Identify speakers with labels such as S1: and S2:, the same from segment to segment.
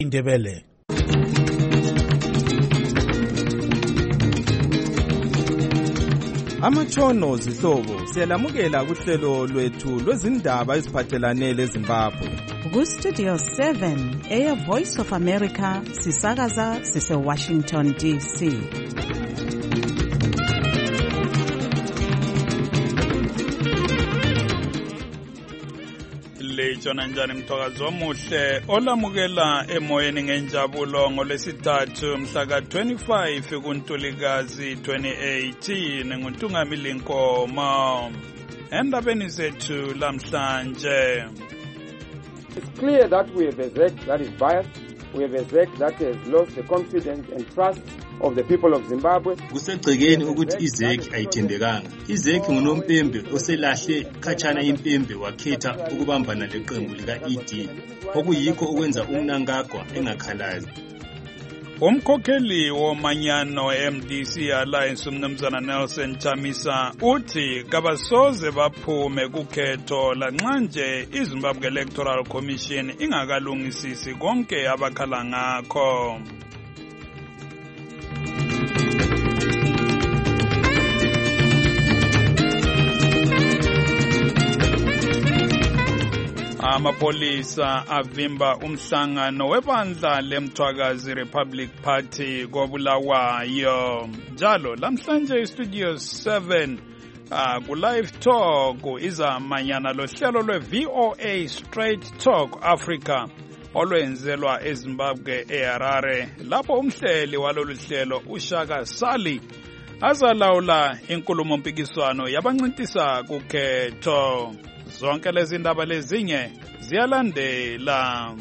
S1: Indebele. Amatshono zihlobo siyalamukela kuhlelo lwethu lwezindaba eziphathelane leZimbabwe.
S2: Ku-Studio 7 Air Voice of America sisakaza sise-Washington DC.
S3: Lejona njani mthokazi omuhle olamukela emoyeni ngenjabulo ngolwesithathu mhla ka-25 kuNtulikazi 2018 nguNtungamili Nkomo. Endabeni zethu lamhlanje.
S4: It's clear that we have a ZEC that is biased. We have a ZEC that has lost the confidence and trust of the people of Zimbabwe.
S5: Kusegcekeni ukuthi iZEC ayithembekanga. iZEC ngunompembe oselahle khatshana impembe wakhetha ukubambana leqembu lika-ED. Okuyikho ukwenza umnangagwa engakhalazi.
S3: Umkhokheli womanyano MDC Alliance umnumzana Nelson Chamisa uthi kabasoze baphume kukhetho lanxa nje iZimbabwe Electoral Commission ingakalungisisi konke abakhala ngakho. Amapolisa avimba umhlangano webandla lemthwakazi Republic Party koBulawayo. Njalo lamhlanje iStudio 7 ku-Live Talk izamanyana lohlelo lwe-VOA Straight Talk Africa olwenzelwa eZimbabwe eHarare, lapho umhleli walolu hlelo uShaka Sali azalawula inkulumo mpikiswano yabancintisa kukhetho. Zonke lezi ndaba lezinye ziyalandela.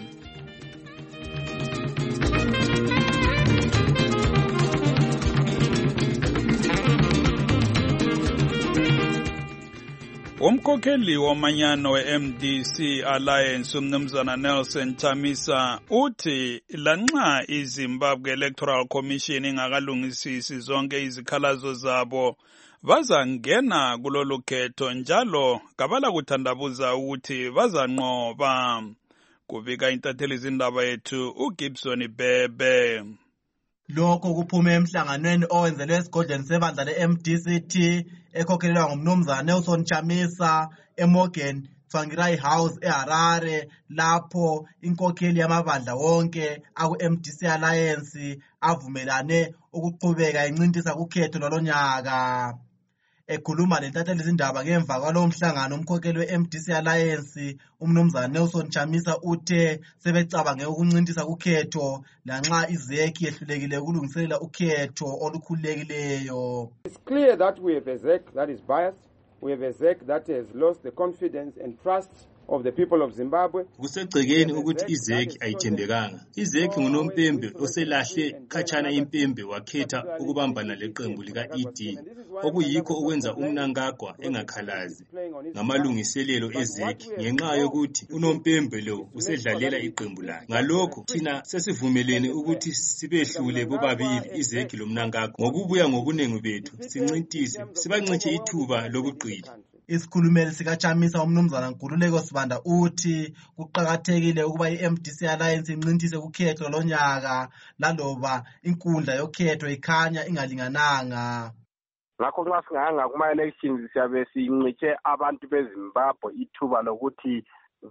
S3: Umkhokheli womanyano we-MDC Alliance umnumzana Nelson Chamisa uthi lanxa iZimbabwe Electoral Commission ingakalungisisi zonke izikhalazo zabo bazangena kulolu khetho njalo kabala kuthandabuza ukuthi bazanqoba. Kubika intatheli izindaba yethu uGibson Bebe.
S6: Lokho kuphume emhlanganweni owenzelwe esigodlweni sebandla le-MDCT ekhokhelelwa ngumnumzana Nelson Chamisa eMorgan Tsvangirai House eHarare, lapho inkokheli yamabandla wonke aku-MDC Alliance avumelane ukuqhubeka incintisa kukhetho lwalonyaka. Ekhuluma lentatheli izindaba ngemva kwalowo mhlangano, umkhokheli we-MDC Alliance umnumzana Nelson Chamisa uthe sebecabange ukuncintisa kukhetho lanxa iZEC yehlulekile ukulungiselela ukhetho olukhululekileyo.
S4: It's clear that we have a ZEC that is biased. We have a ZEC that has lost the confidence and trust of the people of Zimbabwe.
S5: Kusegcekeni ukuthi iZEC ayithembekanga. iZEC ngunompembe oselahle khatshana impembe wakhetha ukubambana leqembu lika-ED. Okuyikho ukwenza umnangagwa engakhalazi ngamalungiselelo eZEC ngenxa yokuthi unompembe lo usedlalela iqembu lakhe. Ngalokho thina sesivumelene ukuthi sibehlule bobabili iZEC lomnangagwa ngokubuya ngobunengi bethu sincintise sibancintshe ithuba lobuqili.
S6: Isikhulumeli sikaChamisa umnumzana Nkululeko Sibanda uthi kuqakathekile ukuba i-MDC Alliance incintise kukhetho lonyaka laloba inkundla yokhetho ikhanya ingalingananga.
S7: Ngakho nxa singahanga kuma-elections siyabe sincitshe abantu beZimbabwe ithuba lokuthi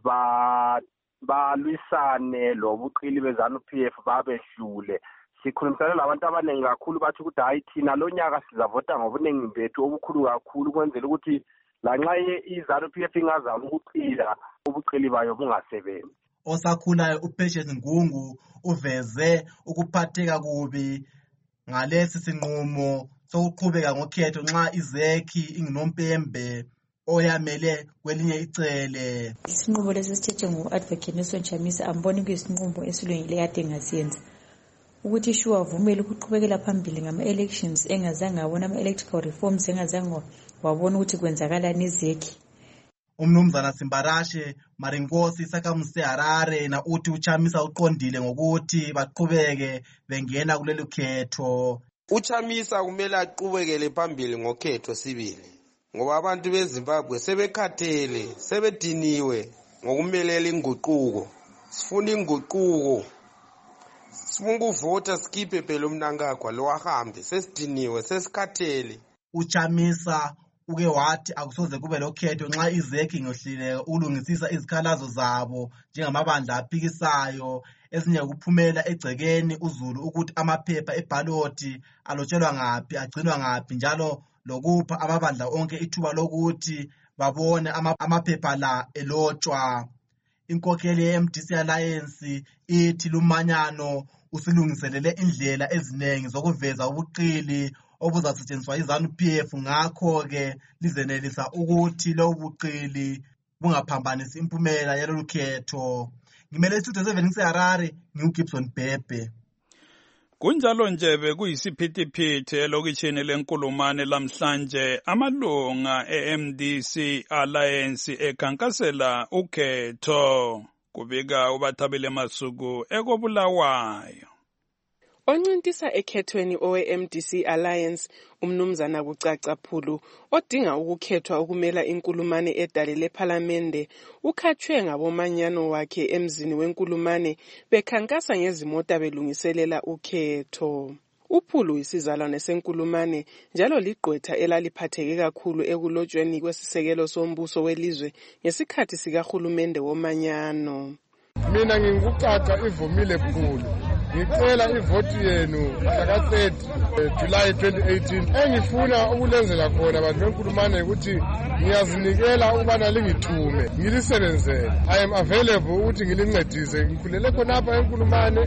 S7: balwisane lobuqili beZANU-PF babehlule. Sikhulumisana labantu abaningi kakhulu bathi ukuthi hayi thina lonyaka sizavota ngobuningi bethu obukhulu kakhulu ukwenzela ukuthi lanxa iZANU-PF ingazama ukuqila ubuqili bayo bungasebenzi.
S6: Osakhulayo uPatience Ngungu uveze ukuphatheka kubi ngalesi sinqumo sokuqhubeka ngokhetho nxa iZEC inginompembe oyamele kwelinye icele.
S8: Isinqumo lesi sithethe ngo-Advocate Nelson Chamisa amboni kuyisinqumo esilungile kade ngasiyenza ukuthi shu avumele ukuqhubekela phambili ngama-elections engazange abona ama-electoral reforms engazange wabona ukuthi kwenzakalani iZEC.
S6: Umnumzana Simbarashe Marinkosi Sakamuse Harare na uthi uChamisa uqondile ngokuthi baqhubeke bengena kuleli khetho.
S9: uChamisa kumele aqhubekele phambili ngokhetho sibili ngoba abantu beZimbabwe sebekhathele sebediniwe ngokumelela inguquko. Sifuna inguquko sifuna ukuvota sikhiphe phela umnankagwa lo ahambe sesidiniwe sesikhathele.
S6: uChamisa uke wathi akusoze kube lokhetho nxa izekhi ingohluleka ukulungisisa izikhalazo zabo njengamabandla aphikisayo ezinye ukuphumela egcekeni uZulu ukuthi amaphepha ebhaloti alotshelwa ngaphi agcinwa ngaphi njalo lokupha amabandla onke ithuba lokuthi babone amaphepha la elotshwa. Inkokheli ye-MDC Alliance ithi lumanyano usilungiselele indlela eziningi zokuveza ubuqili obuzasetshenziswa iZANU-PF, ngakho-ke lizenelisa ukuthi lo buqili bungaphambanisi impumela yalolu khetho. Ngimele iStudio 7 ngiseHarare, ngiuGibson Bhebhe.
S3: Kunjalo nje bekuyisiphithiphithi elokishini lenkulumane lamhlanje amalunga e-MDC Alliance ekhankasela ukhetho, kubika uBathabile Masuku ekobulawayo.
S10: Oncintisa ekhethweni owe-MDC Alliance umnumzana Kucaca Phulu odinga ukukhethwa ukumela inkulumane edale lephalamende ukhatshwe ngabomanyano wakhe emzini wenkulumane bekhankasa ngezimota belungiselela ukhetho. uPhulu isizalwane senkulumane njalo ligqwetha elaliphatheke kakhulu ekulotshweni kwesisekelo sombuso welizwe ngesikhathi sikahulumende womanyano.
S11: Mina nginguCaca Ivumile Phulu. Ngicela ivoti yenu mhla 3 July 2018 engifuna ukulenzela khona abantu benkulumane ukuthi ngiyazinikela ukubana lingithume ngilisebenzele. I am available ukuthi ngilincedise. Ngikhulele khonapha enkulumane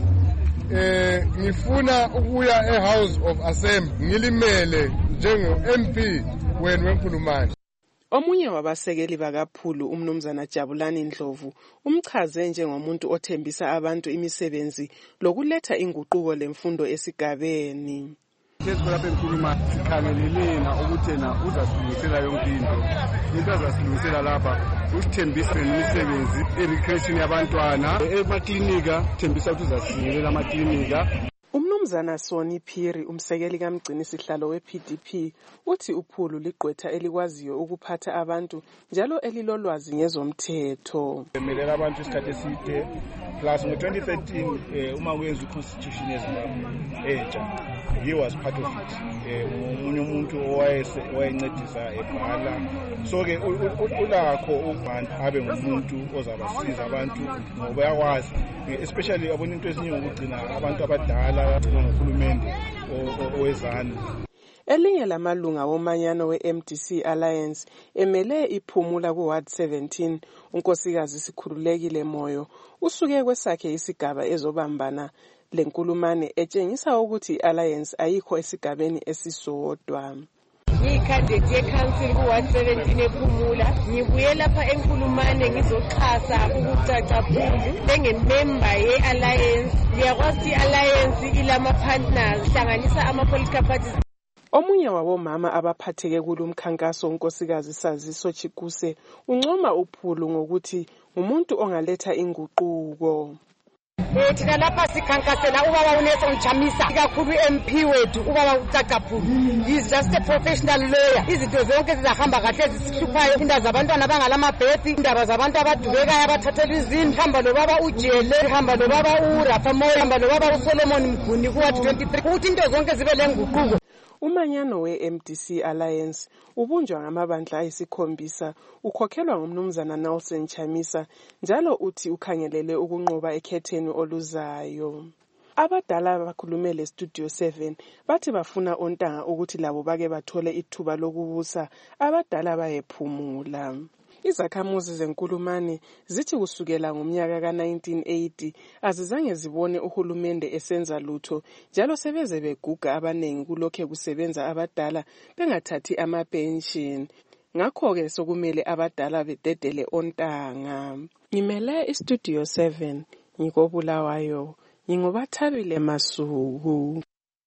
S11: ngifuna ukuya eHouse of Assembly ngilimele njenge-MP wenu wenkulumane.
S10: Omunye wabasekeli bakaPhulu umnumzana Jabulani Ndlovu umchaze njengomuntu othembisa abantu imisebenzi lokuletha inguquko lemfundo esigabeni.
S12: Lapha enkulumane sikhangelelena ukuthi yena uzasilungisela yonke into azasilungisela lapha usithembisa imisebenzi e-recreation yabantwana emaklinika thembisa ukuthi uzasingelela amaklinika.
S10: Umnumzana Soni Phiri umsekeli kamgcini sihlalo we-PDP uthi uPhulu ligqwetha elikwaziyo ukuphatha abantu njalo elilolwazi ngezomthetho.
S12: Emelela abantu isikhathi eside plus ngo-2013 uma kwenza i-constitution yeZimbabwe entsha he was part of it. Umunye umuntu owayencedisa ebhala so-ke ulakho ukuba abe ngumuntu ozabasiza abantu ngoba yakwazi especially abona into ezinye ngokugcina abantu abadala ngohulumende owezana.
S10: Elinye lamalunga womanyano we-MDC Alliance emele iphumula ku-Ward 17 unkosikazi Sikhululekile Moyo usuke kwesakhe isigaba ezobambana lenkulumane etshengisa ukuthi i-Alliance ayikho esigabeni esisodwa.
S13: Ngiyikhandidate ye-council ku-Ward 17 ephumula ngibuye lapha enkulumane ngizoxhasa ukucaca Phulu njengemember ye-Alliance. Ngiyakwazi i-Alliance ilama-partners hlanganisa ama-political parties.
S10: Omunye wabomama abaphatheke kulumkhankaso unkosikazi Saziso Chikuse uncoma uPhulu ngokuthi umuntu ongaletha inguquko.
S13: Thina lapha sikhankasela ubaba uNelson Chamisa kakhulu MP wethu ubaba uCaca Phulu. He is just a professional lawyer. Izinto zonke zizahamba kahle zisihluphayo indaba zabantwana bangalamabhethi, indaba zabantu abadubekayo abathathela izindlu, hamba lobaba uJele, hamba lobaba uRafa Moyo, hamba lobaba uSolomon Mguni ku-Ward 23 ukuthi into zonke zibe lenguquko.
S10: Umanyano we-MDC Alliance ubunjwa ngamabandla ayisikhombisa ukhokhelwa ngumnumzana Nelson Chamisa njalo uthi ukhangelele ukunqoba ekhetheni oluzayo. Abadala bakhulume leStudio 7 bathi bafuna ontanga ukuthi labo bake bathole ithuba lokubusa abadala bayephumula. Izakhamuzi zenkulumane zithi kusukela ngomnyaka ka-1980 azizange zibone uhulumende esenza lutho njalo sebeze beguga abanengi kulokho kusebenza abadala bengathathi ama-pension. Ngakho-ke sokumele abadala bededele ontanga. Ngimele iStudio 7 ngikobulawayo nginguBathabile Masuku.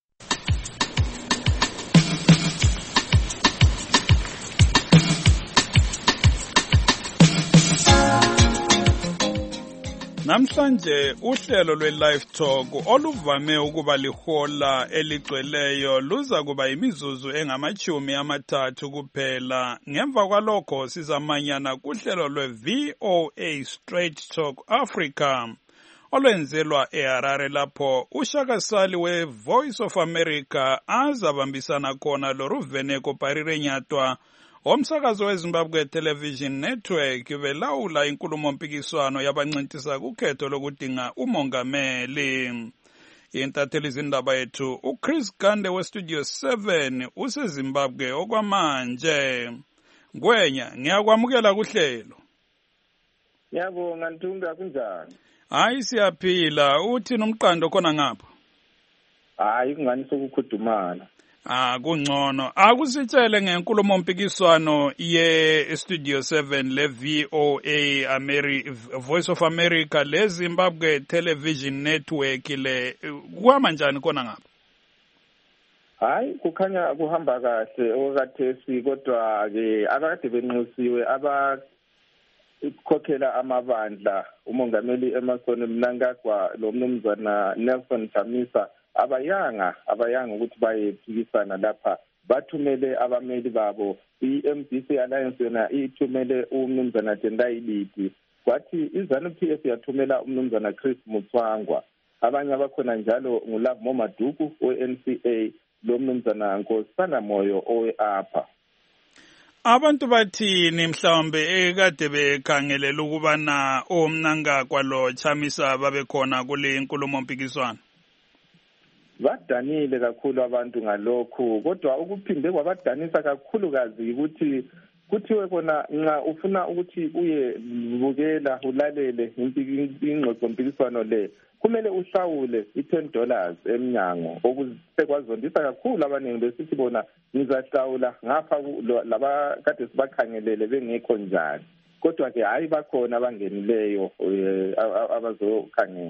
S3: Namhlanje uhlelo lwe-Live Talk oluvame ukuba lihola eligcweleyo luza kuba imizuzu engama-30 kuphela. Ngemva kwalokho sizamanyana kuhlelo lwe-VOA Straight Talk Africa. olwenzelwa eHarare lapho uShaka Sali we-Voice of America azabambisana khona loRuveneko Parirenyatwa omsakazo weZimbabwe Television Network belawula inkulumo-mpikiswano yabancintisa kukhetho lokudinga umongameli. Intatheli zindaba yethu uChris Gande weStudio 7 useZimbabwe okwamanje. Ngwenya, ngiyakwamukela kuhlelo.
S14: Ngiyabonga Ntunga, kunjani?
S3: Hayi siyaphila, uthi nomqando khona ngapha?
S14: Hayi kungani sokukhudumala.
S3: Kungcono. Akusitshele ngenkulumo-mpikiswano ye-Studio 7 le-VOA Voice of America le-Zimbabwe Television Network le kuhamba njani khona ngapha?
S14: Hayi kukhanya kuhamba kahle okakathesi, kodwa-ke abakade benxusiwe abakhokhela amabandla umongameli Emmerson Mnangagwa lo mnumzana Nelson Chamisa abayanga ukuthi bayephikisana lapha. Bathumele abameli babo. I-MDC Alliance yona ithumele umnumzana Tendai Biti, kwathi iZANU-PF yathumela umnumzana Chris Mutswangwa. Abanye abakhona njalo nguLove Momaduku we-NCA lo mnumzana Nkosana Moyo owe-APA.
S3: Abantu bathini mhlawumbe ekade bekhangelela ukubana oMnangagwa lo Chamisa babekhona kule nkulumo-mpikiswano?
S14: Badanile kakhulu abantu ngalokhu, kodwa ukuphinde kwabadanisa kakhulukazi ukuthi kuthiwe kona nxa ufuna ukuthi uye bukela ulalele ingxoxo-mpikiswano le kumele uhlawule $10 emnyango, okusekwazondisa kakhulu abaningi besithi bona ngizahlawula ngapha laba kade sibakhangelele bengekho njani. Kodwa-ke hayi bakhona abangenileyo abazokhangela.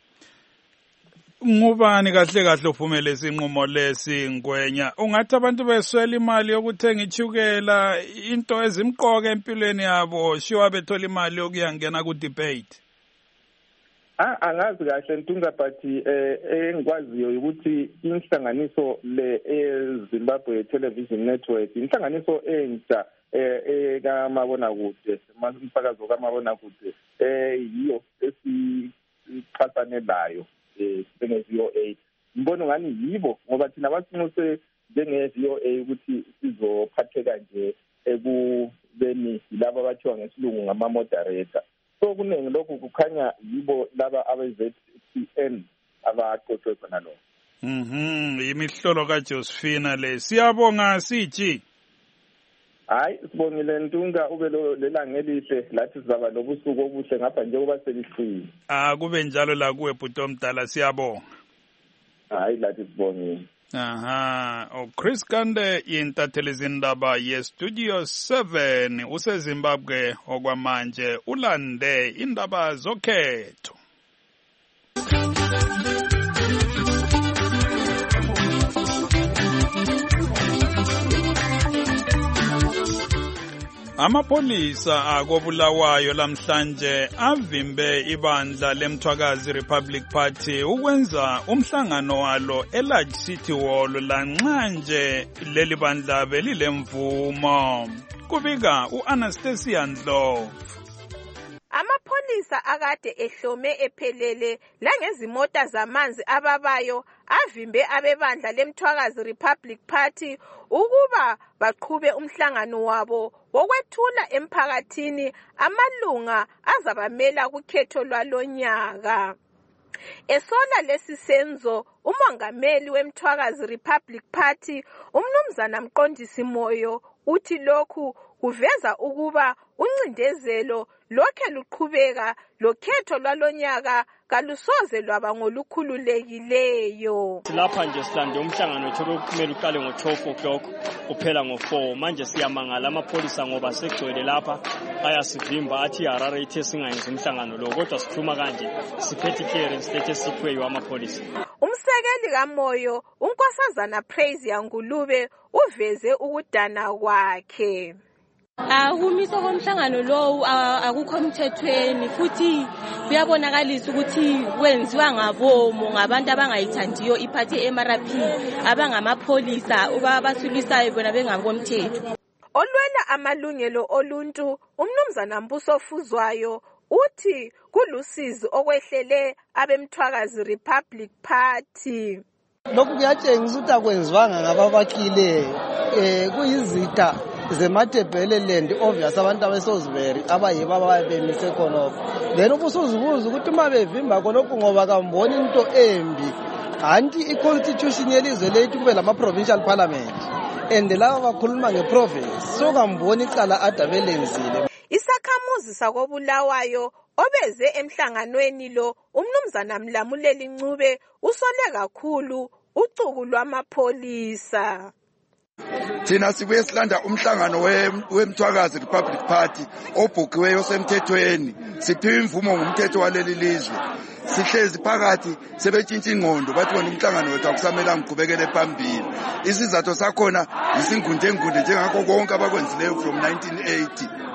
S3: Ngubani kahle kahle uvumele isinqumo lesi Ngwenya? Ungathi abantu beswela imali yokuthenga ichukela, into ezimqoka empilweni yabo, shiwa bethola imali yokuyangena ku-debate?
S14: Angazi kahle Ntunga, but engikwaziyo ukuthi inhlanganiso le eZimbabwe Television Network inhlanganiso entsha ekamabonakude, umsakazo kamabonakude yiyo esixhasane layo njenge-VOA. Mbona ngani yibo ngoba thina basinxuse njenge-VOA ukuthi sizophatheka nje ekubeni laba abathiwa ngesilungu ngama-moderator. So kuningi lokhu kukhanya yibo laba abe-ZTN abaqoqwe khona lokho.
S3: Imihlolo kaJosephina le. Siyabonga siji.
S14: Hayi sibongile Ntunga, ube lelanga elihle, lathi sizaba lobusuku obuhle ngapha nje kuba selifile.
S3: Kube njalo la kuwe bhuti omdala, siyabonga.
S14: Hayi lathi sibongile.
S3: Chris Gande intatheli zindaba ye-Studio 7 useZimbabwe okwamanje ulande indaba zokhetho. Amapolisa akobulawayo lamhlanje avimbe ibandla leMthwakazi Republic Party ukwenza umhlangano walo eLarge City Hall lanxanje leli bandla belilemvumo. Kubika uAnastasia Ndlovu.
S15: Amapolisa akade ehlome ephelele langezimota zamanzi ababayo avimbe abebandla leMthwakazi Republic Party ukuba baqhube umhlangano wabo wokwethula emphakathini amalunga azabamela kukhetho lwalonyaka. Esola lesi senzo umongameli weMthwakazi Republic Party umnumzana Mqondisi Moyo uthi lokhu kuveza ukuba uncindezelo lokhe luqhubeka lokhetho lwalonyaka kalusoze lwaba ngolukhululekileyo.
S16: Lapha nje silande umhlangano wethu okumele uqale ngo-12 o'clock uphela ngo-4. Manje siyamangala amapolisa ngoba segcwele lapha ayasivimba athi iHarare ithe singayenzi umhlangano lo, kodwa sikhuluma kanje siphethe clearance lethe siphiwe amapolisa.
S15: Umsekeli kaMoyo uNkosazana Praise Yangulube uveze ukudana kwakhe.
S17: Ukumiswa komhlangano lo akukho emthethweni futhi kuyabonakalisa ukuthi wenziwa ngabomo ngabantu abangayithandiyo iphathi eMRP abangamapolisa abasulisayo bona bengakomthetho.
S15: Olwela amalungelo oluntu umnumzana Mbuso Fuzwayo uthi kulusizi okwehlele abemthwakazi Republic Party.
S18: Lokhu kuyatshengisa ukuthi akwenziwanga ngababakhileyo. Kuyizitha zeMatebeleland obvious abantu abeSalisbury abayibo ababemise khonokho. Then ubusuzibuza ukuthi uma bevimba khonokho ngoba kamboni into embi. Kanti i-constitution yelizwe lethu kube lama-provincial parliament. And laba bakhuluma nge-province. So kamboni icala adabe lenzile.
S15: Isakhamuzi sakobulawayo obeze emhlanganweni lo umnumzana Mlamuleli Ncube usole kakhulu ucuku lwamapholisa.
S19: Thina sibuye silanda umhlangano wemthwakazi Republic Party obhukiweyo semthethweni. Siphiwe imvumo ngumthetho waleli lizwe. Sihlezi phakathi sebetshintsha ingqondo bathi wona umhlangano wethu akusamela ngiqhubekele phambili. Isizathu sakhona isingunde njengakho konke abakwenzileyo from 1980.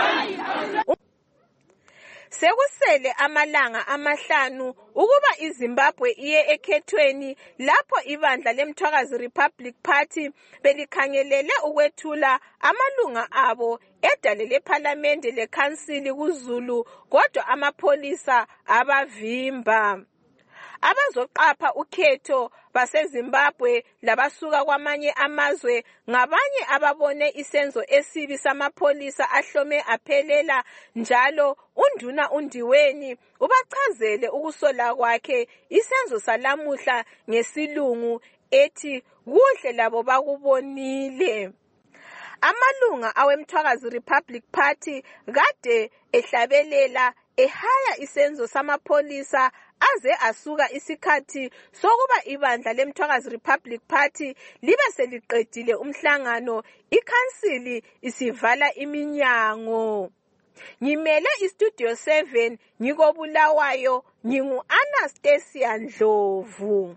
S15: Sekusele amalanga 5 ukuba iZimbabwe iye ekhethweni lapho ibandla lemthwakazi Republic Party belikhangelele ukwethula amalunga abo edale leParliament leKhansili kuZulu kodwa amapholisa abavimba. Abazoqapha ukhetho baseZimbabwe labasuka kwamanye amazwe ngabanye ababone isenzo esibi samapholisa ahlome aphelela njalo unduna undiweni ubachazele ukusola kwakhe isenzo salamuhla ngesilungu ethi kuhle labo bakubonile. Amalunga awemthwakazi Republic Party kade ehlabelela ehaya isenzo samapholisa aze asuka isikhathi sokuba ibandla lemthwakazi Republic Party libe seliqedile umhlangano ikhansili isivala iminyango. Ngimele iStudio 7 ngikobulawayo ngingu Anastasia Ndlovu.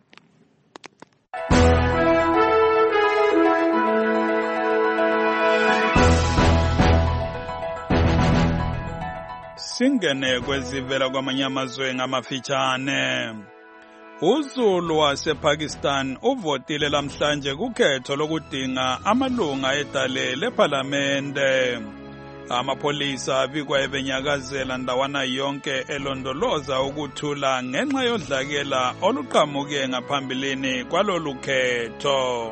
S3: Singene kwezivela kwamanye amazwe ngamafitshane. UZulu wasePakistan uvotile lamhlanje kukhetho lokudinga amalunga edale leParlamente. Amapholisa abikwa ebenyakazela ndawana yonke elondoloza ukuthula ngenxa yodlakela oluqhamuke ngaphambilini kwalolu khetho.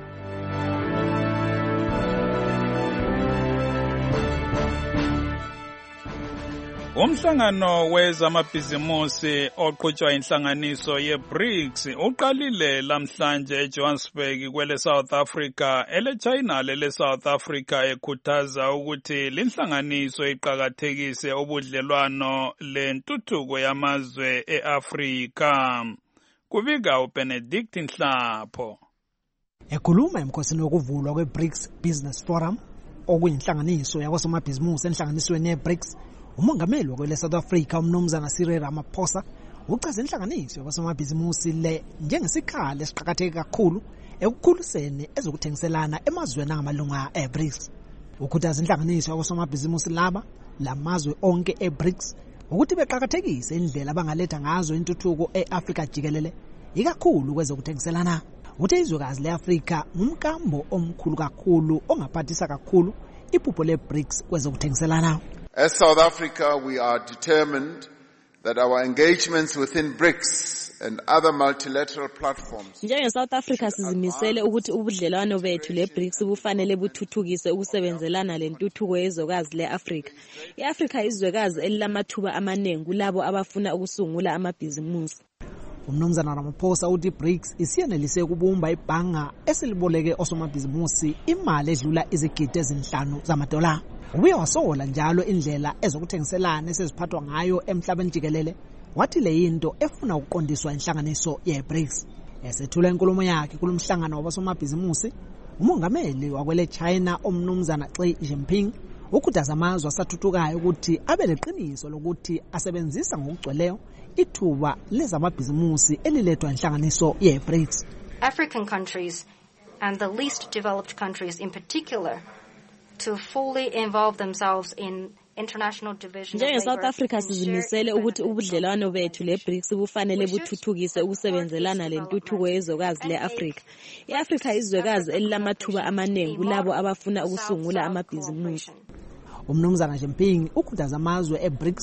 S3: Umhlangano wezamabhizimusi oqhutshwa inhlanganiso ye-BRICS uqalile lamhlanje eJohannesburg kwele South Africa ele-China lele South Africa ekhuthaza ukuthi linhlanganiso iqhakathekise ubudlelwano lentuthuko yamazwe eAfrika. Kubika uBenedict Nhlapho.
S20: Ekhuluma emkhosini wokuvulwa kwe-BRICS Business Forum okuyinhlanganiso yakwasomabhizimusi enhlanganisweni ye-BRICS, umongameli wakwele South Africa umnumzana Cyril Ramaphosa uchaze inhlanganiso yakwasomabhizimusi le njengesikhala esiqhakatheke kakhulu ekukhuliseni ezokuthengiselana emazweni angamalunga e-BRICS. Ukhuthaza inhlanganiso yakwasomabhizimusi lamazwe onke e-BRICS ukuthi beqhakathekise indlela abangaletha ngazo intuthuko e-Afrika jikelele ikakhulu kwezokuthengiselana. Uthe izwekazi le-Afrika ngumkambo omkhulu kakhulu ongaphathisa kakhulu iphupho le-BRICS kwezokuthengiselana.
S21: As South Africa, we are determined that our engagements within BRICS and other multilateral platforms.
S22: Njenge South Africa sizimisele ukuthi ubudlelwano bethu le-BRICS bufanele buthuthukise ukusebenzelana lentuthuko yezwekazi le-Afrika. I-Afrika izwekazi elilamathuba amaningi kulabo abafuna ukusungula amabhizimusi.
S20: Umnumzana Ramaphosa uthi BRICS isiyenelise ukubumba ibhanga esiliboleke osomabhizimusi imali edlula izigidi ezinhlanu zamadola. Ubuye wasola njalo indlela ezokuthengiselana eseziphathwa ngayo emhlabeni jikelele. Wathi le yinto efuna ukuqondiswa inhlanganiso ye-BRICS. Esethula inkulumo yakhe kulomhlangano wabasomabhizimusi, umongameli wakwele China umnumzana Xi Jinping ukhuthaza amazwe asathuthukayo ukuthi abe leqiniso lokuthi asebenzisa ngokugcweleyo ithuba lezamabhizimusi elilethwa inhlanganiso ye-BRICS.
S23: African countries and the least developed countries in particular to fully involve themselves in international division.
S22: Njenge South Africa sizimisele ukuthi ubudlelwano bethu le-BRICS bufanele buthuthukise ukusebenzelana lentuthuko yezwekazi le-Afrika. I-Afrika izwekazi elilamathuba amaningi kulabo abafuna ukusungula amabhizimusi. Umnumzana Jinping ukhuthaza amazwe e-BRICS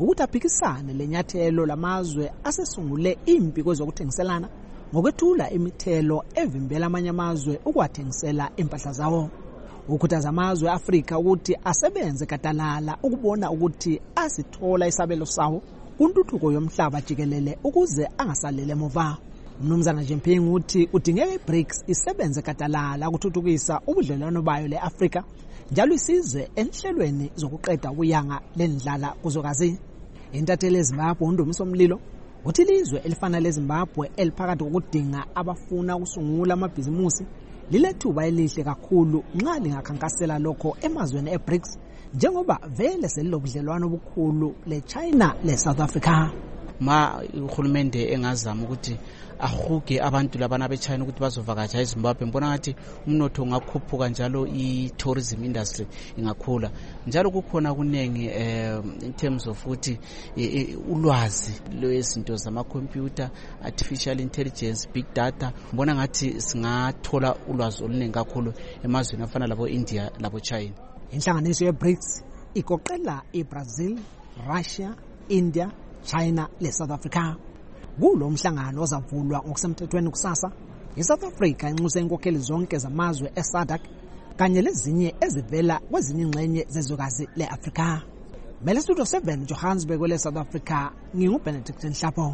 S20: ukuthi aphikisane lenyathelo lamazwe asesungule impi kwezokuthengiselana ngokwethula imithelo evimbela amanye amazwe ukwathengisela impahla zawo. Ukhuthaza amazwe eAfrika ukuthi asebenze gadalala ukubona ukuthi asithola isabelo sawo kuntuthuko yomhlaba jikelele ukuze angasalele emuva. Mnumzana Jimping uthi udingeka iBRICS isebenze gadalala ukuthuthukisa ubudlelwano bayo leAfrika njalo isizwe enhlelweni zokuqeda ukuyanga lendlala kuzwekazi. Intatheli eZimbabwe uNdumiso Mlilo uthi ilizwe elifana leZimbabwe eliphakathi kokudinga abafuna ukusungula amabhizimusi lilethuba elihle kakhulu nxa lingakhankasela lokho emazweni eBRICS njengoba vele selilobudlelwano obukhulu leChina leSouth Africa.
S1: Ma uhulumende engazama ukuthi ahuge abantu labana beChina ukuthi bazovakatsha eZimbabwe, ngibona ngathi umnotho ungakhuphuka njalo i-tourism industry ingakhula. Njalo kukhona kunengi in terms of ukuthi ulwazi lwezinto zamakhompyuta, artificial intelligence, big data, ngibona ngathi singathola ulwazi oluningi kakhulu emazweni afana labo India labo China.
S20: Inhlanganiso yeBRICS igoqela iBrazil, Russia, India, China leSouth Africa. Kulo mhlangano ozavulwa ngokusemthethweni kusasa, iSouth Africa inxuse inkokheli zonke zamazwe eSADC kanye lezinye ezivela kwezinye ingxenye zezwekazi leAfrika. Mele Studio 7 Johannesburg leSouth Africa, nginguBenedict Nhlapo.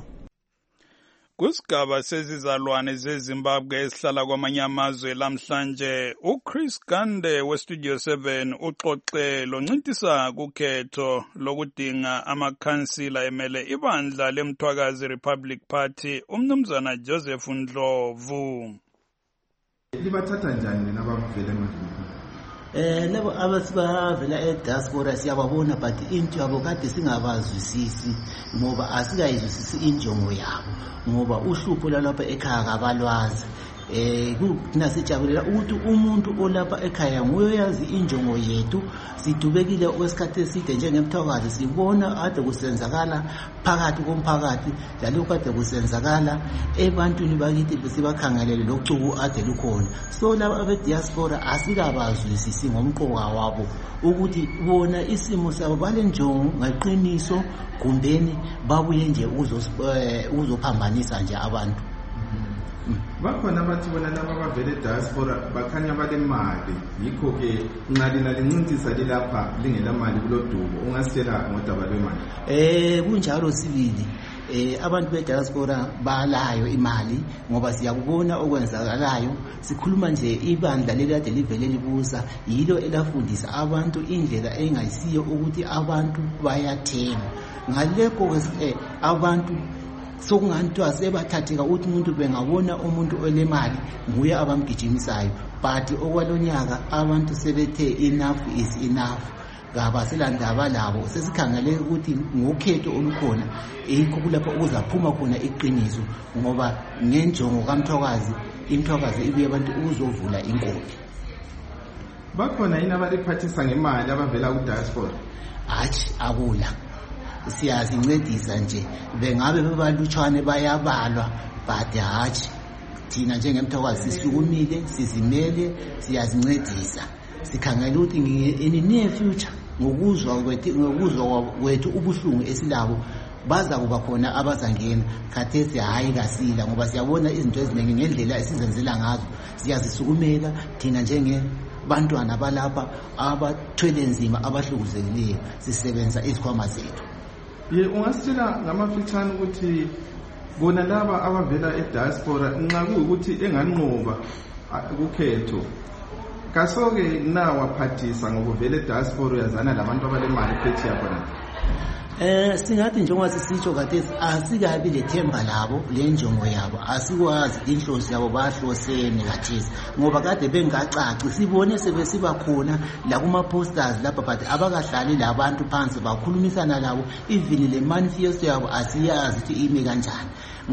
S3: Kusigaba sezizalwane zeZimbabwe esihlala kwamanye amazwe lamhlanje, uChris Gande weStudio 7 uxoxe loncintisa kukhetho lokudinga amakhansila emele ibandla lemthwakazi Republic Party umnumzana Joseph Ndlovu.
S2: Libathatha njani nabavela emadolobheni?
S4: Labo abasibavela ediaspora siyababona but into yabo kade singabazwisisi ngoba asikayizwisisi injongo yabo ngoba uhlupho lalapha ekhaya kabalwazi. Kuthina sijabulela ukuthi umuntu olapha ekhaya ngoyazi injongo yethu. Sidubekile okwesikhathi eside njengemthwakazi sibona ade kusenzakala phakathi komphakathi njalo kade kusenzakala ebantwini bakithi besibakhangelele locuku ade lukhona. So laba abediaspora asikabazwisisi ngomqoka wabo ukuthi bona isimo sabo balenjongo ngaqiniso kumbeni babuye nje uzophambanisa nje abantu.
S2: Bakhona abathi bona laba abavela ediaspora bakhanya balemali, yikho ke nqalina lincintisa lilapha lingelamali kulodubo. Ungasitshela ngodaba lwemali?
S4: Kunjalo sibili. Abantu bediaspora balayo imali ngoba siyakubona okwenzakalayo. Sikhuluma nje ibandla lelade livele libusa yilo elafundisa abantu indlela engayisiyo ukuthi abantu bayathenga. Ngalekho abantu sokungantwa sebathatheka ukuthi umuntu bengabona umuntu olemali nguye abamgijimisayo, but okwalonyaka abantu sebethe enough is enough. Ngabaselandaba labo sesikhangele ukuthi ngokhetho olukhona yikho kulapha ukuzaphuma khona iqiniso ngoba ngenjongo kamthwakazi imthwakazi ibuye abantu uzovula inkoli.
S2: Bakhona yini abaliphathisa ngemali abavela kudiaspora?
S4: Hayi akula. Siyazincedisa nje bengabe bebalutshwane bayabalwa but hathi thina njengemthwakazi sisukumile sizimele siyazincedisa. Sikhangela ukuthi in near future ngokuzwa kwethu ubuhlungu esilabo baza kuba khona abazangena khathesi hayi kasila ngoba siyabona izinto eziningi ngendlela esizenzela ngazo. Siyazisukumela thina njengebantwana balapha abathwele nzima abahlukuzekileyo sisebenza izikhwama zethu.
S2: Ungasitshela ngamafitshane ukuthi bona laba abavela ediaspora nxa kuyukuthi enganqoba ukhetho kasoke nawaphathisa ngokuvela ediaspora yazana labantu abalemali phetsheya khona?
S4: Singathi njengoba sisitsho khathesi asikabi lethemba labo lenjongo yabo, asikwazi inhloso yabo bahlosene khathesi ngoba kade bengacaci. Sibone sebesiba khona la kuma posters lapha but abakahlali labantu phansi bakhulumisana labo, even le manifesto yabo asiyazi ukuthi ime kanjani.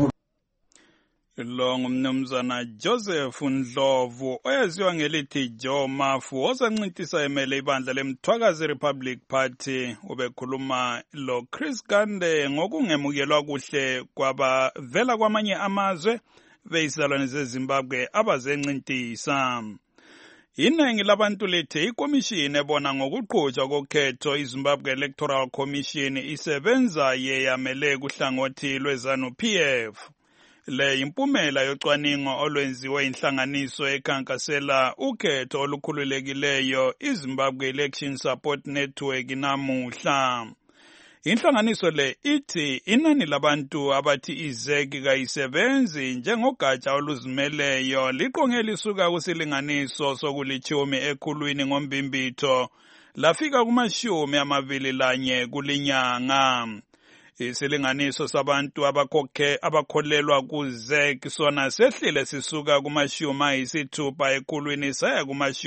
S3: Lo ngumnumzana Joseph Ndlovu oyaziwa ngelithi Joe Mafu osancintisa emele ibandla lemthwakazi Republic Party. Ubekhuluma lo Chris Gande ngokungemukelwa kuhle kwabavela kwamanye amazwe beyizalwane zeZimbabwe abazencintisa. Iningi labantu lethe ikomishini ebona ngokuqhutshwa kokhetho iZimbabwe Electoral Commission isebenza yeyamele kuhlangothi lweZANU-PF. Le impumela yocwaningo olwenziwe inhlanganiso ekhankasela ukhetho olukhululekileyo iZimbabwe Election Support Network namuhla. Inhlanganiso le ithi inani labantu abathi izeki kayisebenzi njengogatsha oluzimeleyo liqonge lisuka kusilinganiso sokulithumi ekhulwini ngombimbitho lafika kuma21 kulinyanga. Isilinganiso sabantu abakholelwa kuZEC sona sehlile sisuka kuma60 ekhulwini saya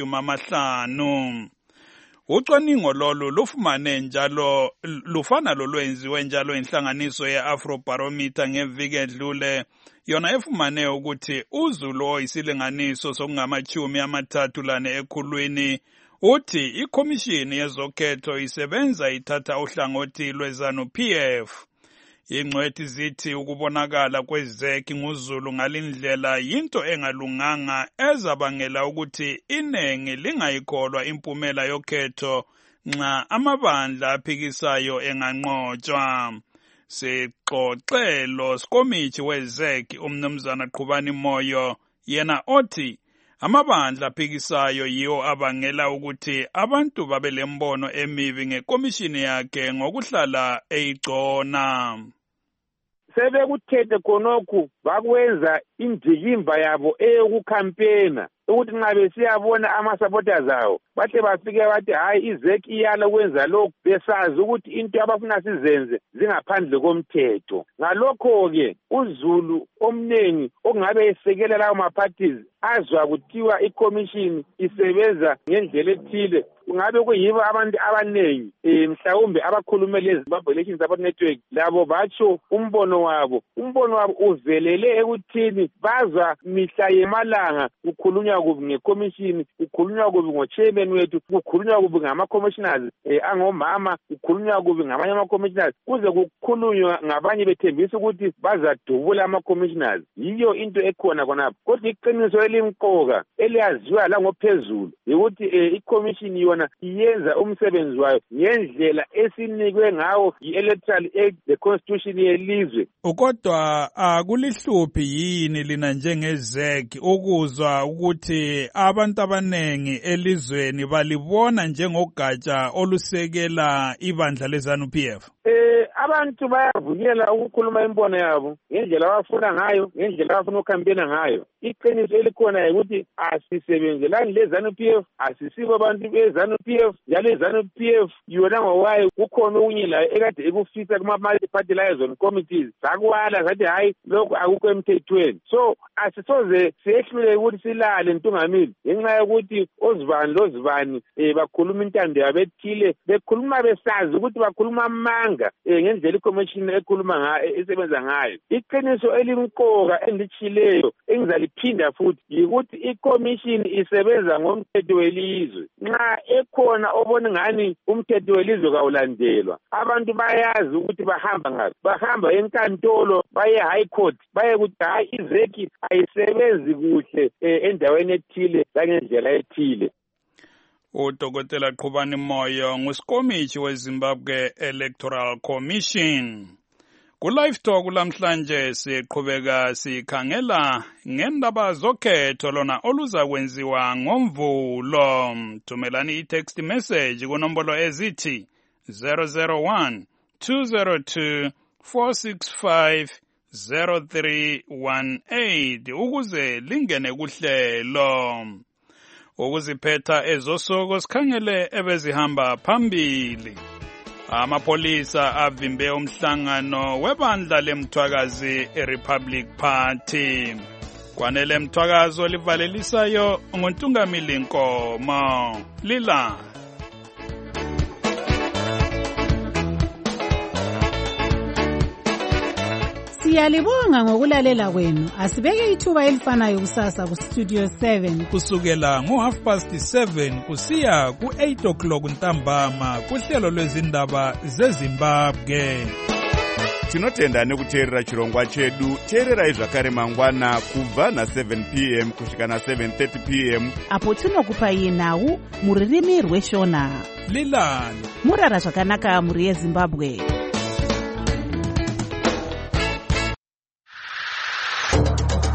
S3: kuma50. Ucwaningo lolu lufumane njalo lufana lolwenziwe njalo inhlanganiso ye-Afrobarometer ngeviki edlule yona efumane ukuthi uZulu isilinganiso sokungama-34 ekhulwini uthi ikomishini yezokhetho isebenza ithatha uhlangothi lweZANU-PF. Ingcwethi zithi ukubonakala kweZEC nguZulu ngalindlela yinto engalunganga ezabangela ukuthi inengi lingayikholwa impumela yokhetho nxa amabandla aphikisayo enganqotshwa. Sixoxelo sikomithi weZEC umnumzana Qhubani Moyo yena othi amabandla aphikisayo yiwo abangela ukuthi abantu babe lembono emibi ngekomishini yakhe ngokuhlala eyigcona.
S5: Sebekuthethe khonokhu bakwenza indikimba yabo eyokukhampena ukuthi nxa besiyabona ama-supporters awo bahle bafike bathi hayi iZEC iyala ukwenza lokhu besazi ukuthi into abafuna sizenze zingaphandle komthetho. Ngalokho-ke uZulu omningi okungabe esekela lawo ma-parties azwa kuthiwa ikomishini isebenza ngendlela ethile kungabe kuyibo abantu abaningi mhlawumbe abakhulumele iZimbabwe Election Support Network labo batsho umbono wabo uvelele ekuthini bazwa mihla yemalanga kukhulunywa kubi ngekomishini, kukhulunywa kubi ngochairman wethu, kukhulunywa kubi ngama-commissioners angomama, kukhulunywa kubi ngamanye ama-commissioners kuze kukhulunywa ngabanye bethembisa ukuthi bazadubula ama-commissioners. Yiyo into ekhona khonapho. Kodwa iqiniso elimqoka eliyaziwa la ngophezulu ukuthi ikomishini yona iyenza umsebenzi wayo ngendlela esinikwe ngawo i-Electoral Act, the constitution yelizwe.
S3: Kodwa akulihluphi yini lina njengeZEC ukuzwa ukuthi abantu abanengi elizweni balibona njengogatsha olusekela ibandla leZANU-PF?
S5: Abantu bayavukela ukukhuluma imbono yabo ngendlela abafuna ngayo, ngendlela abafuna ukukhampena ngayo. Iqiniso elikhona ukuthi asisebenzelani leZANU-PF, asisibo abantu beZANU-PF, njalo iZANU-PF yona ngowayo kukhona okunye layo ekade ekufisa kuma-multi-party liaison committees sakwala sathi hayi lokhu akukho emthethweni. So asisoze siyehlule ukuthi silale ntungamili ngenxa yokuthi ozibani lozibani bakhuluma intando yabo ethile, bekhuluma besazi ukuthi bakhuluma amanga ngendlela ikomishini ekhuluma esebenza ngayo. Iqiniso elimqoka enditshileyo engizaliphinda futhi yikuthi ikomishini isebenza ngomthetho welizwe. Nxa ekhona obona ngani umthetho welizwe kawulandelwa, abantu bayazi ukuthi bahamba ngaphi. Bahamba enkantolo, baye high court, baye kuthi hayi iZEC ayisebenzi kuhle endaweni ethile langendlela ethile.
S3: uDokotela Qhubani Moyo ngusikomithi weZimbabwe Electoral Commission. Ku-Live Talk lamhlanje siqhubeka sikhangela ngendaba zokhetho lona oluzakwenziwa ngoMvulo. Thumelani i-text message kunombolo ezithi 001 202 465 0318 ukuze lingene kuhlelo. Ukuziphetha ezosoko sikhangele ebezihamba phambili. Amapolisa avimbe umhlangano webandla lemthwakazi eRepublic Party. Kwanele mthwakazo livalelisayo ngontungamili Nkomo. Lila
S7: Siyalibonga ngokulalela kwenu. Asibeke ithuba elifanayo kusasa ku Studio 7
S3: kusukela ngo7:30 kusiya ku8 o'clock ntambama kuhlelo lwezindaba zeZimbabwe.
S6: tinotenda nekuteerera chirongwa chedu. teererai zvakare mangwana kubva na7 p.m. kusvika na7:30 p.m.
S8: apo tinokupai nhau muririmi rweshona.
S3: lilani
S8: murara zvakanaka mhuri yezimbabwe.